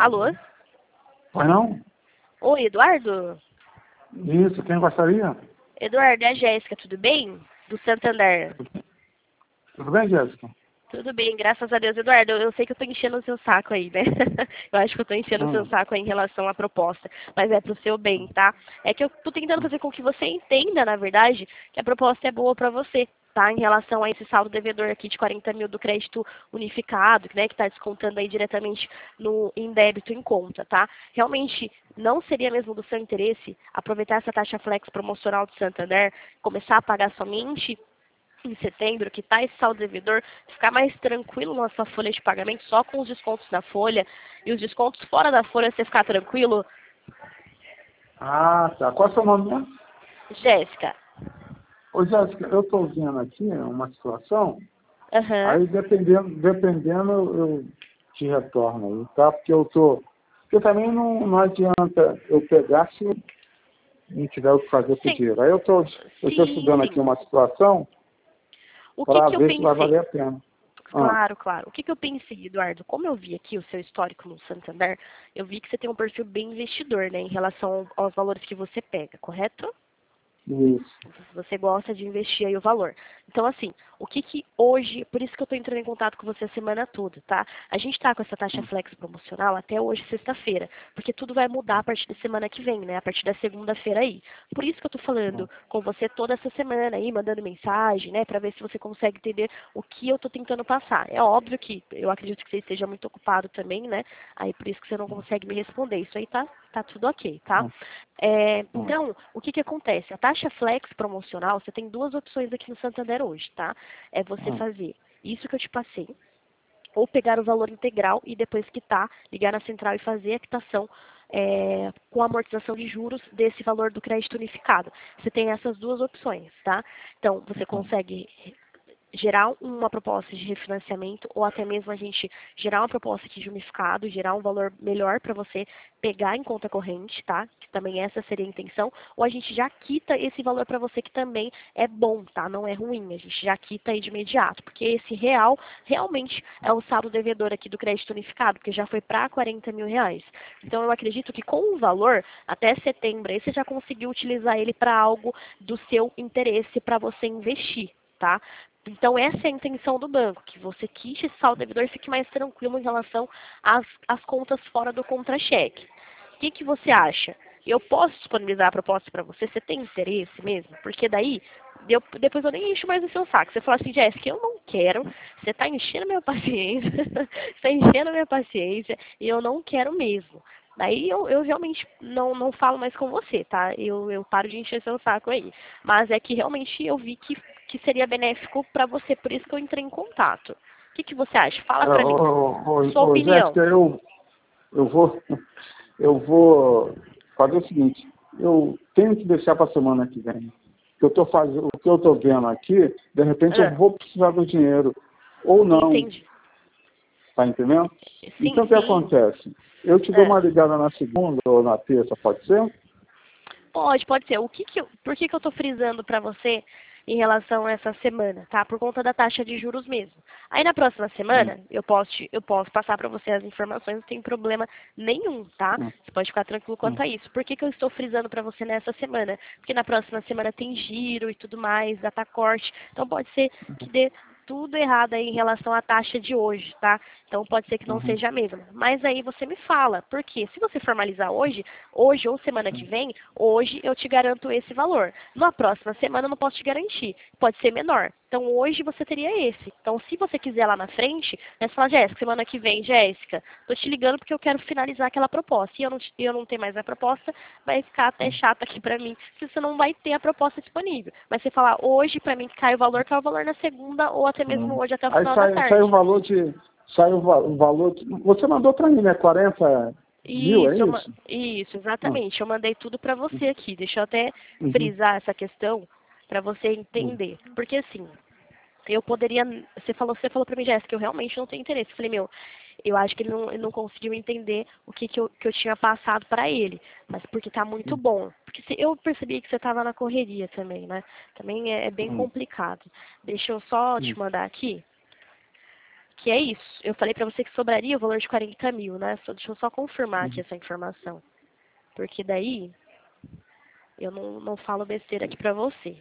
Alô? Pois não? Oi, Eduardo? Isso, quem gostaria? Eduardo, é a Jéssica, tudo bem? Do Santander. Tudo bem, Jéssica? Tudo bem, graças a Deus. Eduardo, eu sei que eu tô enchendo o seu saco aí, né? Eu acho que eu tô enchendo o seu saco aí em relação à proposta, mas é pro seu bem, tá? É que eu tô tentando fazer com que você entenda, na verdade, que a proposta é boa pra você, tá? Em relação a esse saldo devedor aqui de 40 mil do crédito unificado, né? Que tá descontando aí diretamente em débito em conta, tá? Realmente, não seria mesmo do seu interesse aproveitar essa taxa flex promocional do Santander, começar a pagar somente em setembro, que está esse saldo devedor, ficar mais tranquilo na sua folha de pagamento, só com os descontos da folha, e os descontos fora da folha, você ficar tranquilo? Ah, tá. Qual é o seu nome mesmo? Jéssica. Ô, Jéssica, eu estou vendo aqui uma situação, Aham. aí dependendo eu te retorno aí, tá? Porque também não adianta eu pegar se não tiver o que fazer com o Sim, dinheiro. Aí eu tô sim, estudando aqui sim. uma situação O que para que eu ver se vai pensei? valer a pena. Ah, Claro, claro. O que que eu pensei, Eduardo? Como eu vi aqui o seu histórico no Santander, eu vi que você tem um perfil bem investidor, né, em relação aos valores que você pega, correto? isso. Você gosta de investir aí o valor. Então, assim, o que que hoje, por isso que eu estou entrando em contato com você a semana toda, tá? A gente está com essa taxa flex promocional até hoje, sexta-feira, porque tudo vai mudar a partir da semana que vem, né? A partir da segunda-feira aí. Por isso que eu estou falando com você toda essa semana aí, mandando mensagem, né? Para ver se você consegue entender o que eu estou tentando passar. É óbvio que eu acredito que você esteja muito ocupado também, né? Aí por isso que você não consegue me responder. Isso aí tá tudo ok, tá? Então, o que que acontece? A taxa flex promocional, você tem duas opções aqui no Santander hoje, tá? É você fazer isso que eu te passei, ou pegar o valor integral e depois quitar, ligar na central e fazer a quitação com a amortização de juros desse valor do crédito unificado. Você tem essas duas opções, tá? Então, você consegue gerar uma proposta de refinanciamento ou até mesmo a gente gerar uma proposta aqui de unificado, gerar um valor melhor para você pegar em conta corrente, tá? Que também essa seria a intenção, ou a gente já quita esse valor para você que também é bom, tá? Não é ruim, a gente já quita aí de imediato, porque esse realmente é o saldo devedor aqui do crédito unificado, porque já foi para 40 mil reais. Então eu acredito que com o valor, até setembro, aí você já conseguiu utilizar ele para algo do seu interesse para você investir, tá? Então, essa é a intenção do banco, que você quite esse saldo devedor e fique mais tranquilo em relação às contas fora do contra-cheque. O que que você acha? Eu posso disponibilizar a proposta para você? Você tem interesse mesmo? Porque daí, depois eu nem encho mais o seu saco. Você fala assim, Jéssica, eu não quero, você está enchendo a minha paciência, você está enchendo a minha paciência e eu não quero mesmo. Daí eu realmente não falo mais com você, tá? Eu paro de encher seu saco aí. Mas é que realmente eu vi que seria benéfico para você, por isso que eu entrei em contato. O que que você acha? Fala para mim. Sua opinião. Jéssica, eu vou, eu vou fazer o seguinte, eu tenho que deixar para a semana que vem. O que eu estou vendo aqui, de repente eu vou precisar do dinheiro, ou não, Entendi. tá entendendo? Sim, Então o que sim. acontece? Eu te dou uma ligada na segunda ou na terça, pode ser? Pode ser. Por que que eu estou frisando para você em relação a essa semana, tá? Por conta da taxa de juros mesmo. Aí na próxima semana, eu posso passar para você as informações, não tem problema nenhum, tá? Você pode ficar tranquilo quanto a isso. Por que que eu estou frisando para você nessa semana? Porque na próxima semana tem giro e tudo mais, data corte. Então pode ser que dê tudo errado aí em relação à taxa de hoje, tá? Então pode ser que não seja a mesma. Mas aí você me fala, porque se você formalizar hoje ou semana que vem, hoje eu te garanto esse valor. Na próxima semana eu não posso te garantir, pode ser menor. Então hoje você teria esse. Então se você quiser lá na frente, né, você fala, Jéssica, semana que vem, Jéssica, tô te ligando porque eu quero finalizar aquela proposta. E eu não tenho mais a proposta, vai ficar até chato aqui pra mim, porque você não vai ter a proposta disponível. Mas você falar hoje pra mim que cai o valor na segunda ou até mesmo hoje até o Aí final da sai tarde. o valor você mandou para mim, né? 40 mil, é isso? Isso, exatamente. Eu mandei tudo para você aqui. Deixa eu até Uhum. frisar essa questão para você entender. Porque assim, eu poderia. Você falou para mim, Jéssica, eu realmente não tenho interesse. Eu falei, meu, eu acho que ele não conseguiu entender o que eu tinha passado para ele. Mas porque tá muito bom. Porque eu percebi que você estava na correria também, né? Também é bem complicado. Deixa eu só te mandar aqui. Que é isso. Eu falei pra você que sobraria o valor de 40 mil, né? Deixa eu só confirmar aqui essa informação. Porque daí eu não falo besteira aqui pra você.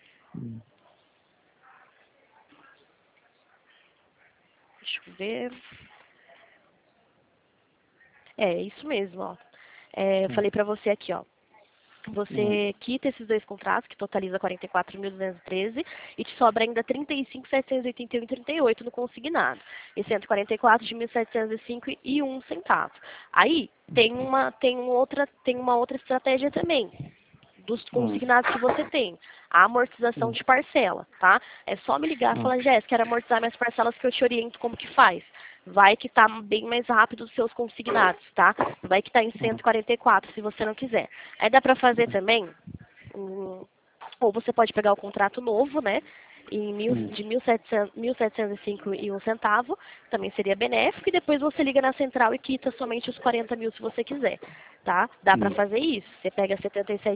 Deixa eu ver. É isso mesmo, ó. Eu falei pra você aqui, ó. Você quita esses dois contratos, que totaliza 44.213, e te sobra ainda 35.781,38 no consignado. E 144 de 1.705 e 1 centavo. Aí tem uma outra estratégia também dos consignados que você tem. A amortização de parcela, tá? É só me ligar e falar, Jéssica, quero amortizar minhas parcelas que eu te oriento como que faz. Vai quitar bem mais rápido os seus consignados, tá? Vai quitar em 144 se você não quiser. Aí dá pra fazer também, ou você pode pegar o contrato novo, né? De 1.705 e 1 centavo, também seria benéfico, e depois você liga na central e quita somente os 40 mil se você quiser, tá? Dá pra fazer isso. Você pega R$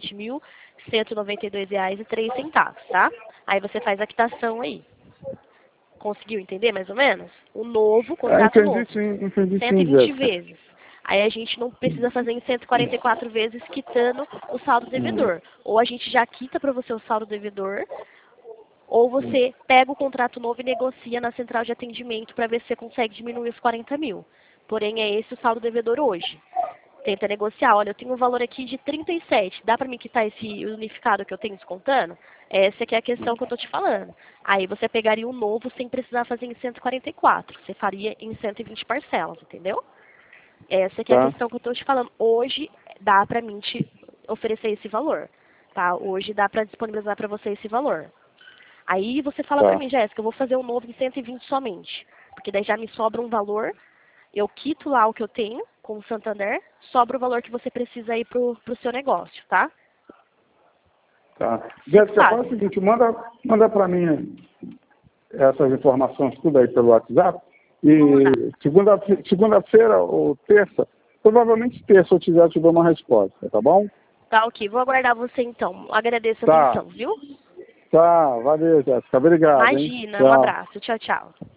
77.192,03, tá? Aí você faz a quitação aí. Conseguiu entender mais ou menos? O novo, contrato novo. Entendi 120 vezes. Aí a gente não precisa fazer em 144 vezes quitando o saldo devedor. Ou a gente já quita para você o saldo devedor, ou você pega o contrato novo e negocia na central de atendimento para ver se você consegue diminuir os 40 mil. Porém, é esse o saldo devedor hoje. Tenta negociar. Olha, eu tenho um valor aqui de 37. Dá para me quitar esse unificado que eu tenho descontando? Essa que é a questão que eu tô te falando. Aí você pegaria um novo sem precisar fazer em 144. Você faria em 120 parcelas, entendeu? Essa que é a questão que eu tô te falando. Hoje dá para mim te oferecer esse valor, tá? Hoje dá para disponibilizar para você esse valor. Aí você fala para mim, Jéssica, eu vou fazer um novo em 120 somente. Porque daí já me sobra um valor, eu quito lá o que eu tenho com o Santander, sobra o valor que você precisa aí pro seu negócio, tá? Tá. Jéssica, faz o seguinte, manda para mim essas informações tudo aí pelo WhatsApp. E segunda-feira ou terça, provavelmente terça eu te dou uma resposta, tá bom? Tá, ok. Vou aguardar você então. Agradeço a atenção, viu? Tá, valeu, Jéssica. Obrigado. Imagina, um abraço. Tchau, tchau.